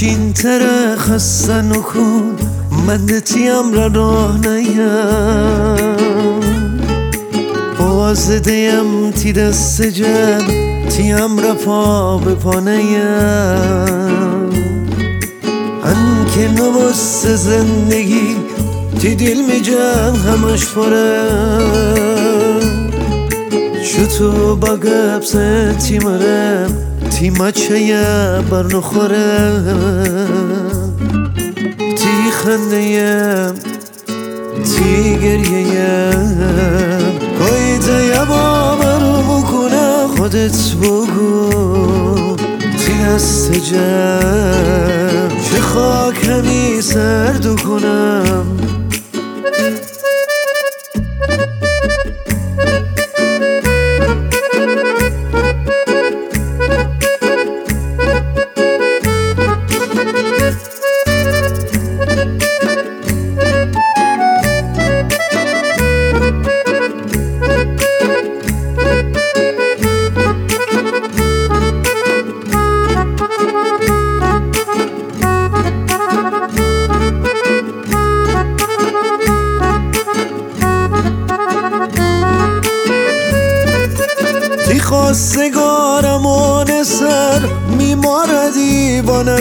بشین تر خسته نکن من تیم را راه نیم بازدیم تی دست جن تیم را پا به پا نیم انکه نوست زندگی تی دل می جن همش پره شتو بگب سن تی مرم تی مچه بر نخوره تی خندیم تی گریم قایده باورو بکنه خودت بگو تی دست جم چه خاک همی سردو کنم تی خواستگارم آن سر میمار دیوانه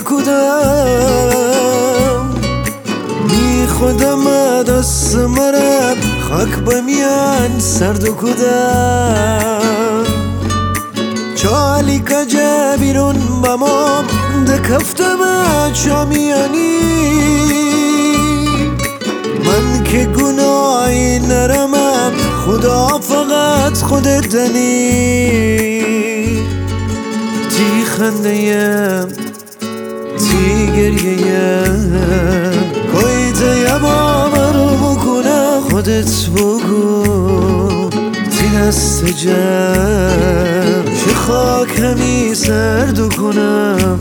کدم می خودم دست مرم خاک بمیان سردو کدم چالی که جا بیرون بمام ده کفتم چامیانی من که گناهی نرمم خدا فقط خودت دنی تی خندیم تی گریم قایده باورو بکنه خودت بگو تی دست جم چه خاک همی سردو کنم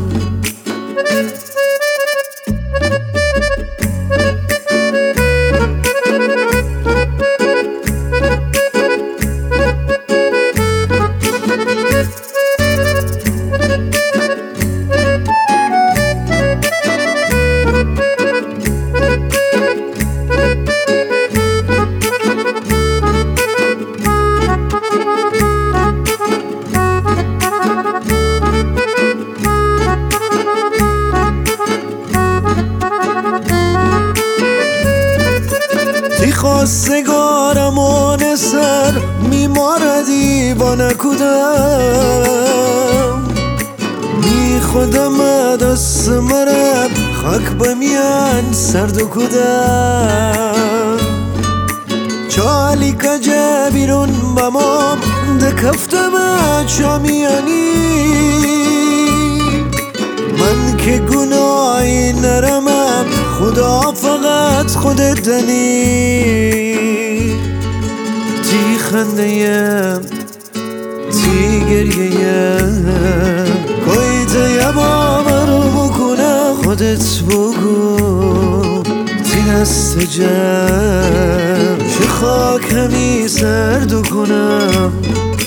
تی خواستگارم آن سر میمار دیوانه کدم می خودم دست مرم خاک بمیان سردو کدم چالی که جا بیرون بمام ده کفتم چامیانی من که گناهی نرمم خدا فقط خودت دنی تی خندیم تی گریم قایده باورو بکنه خودت بگو تی دست جم چه خاک همی سردو کنم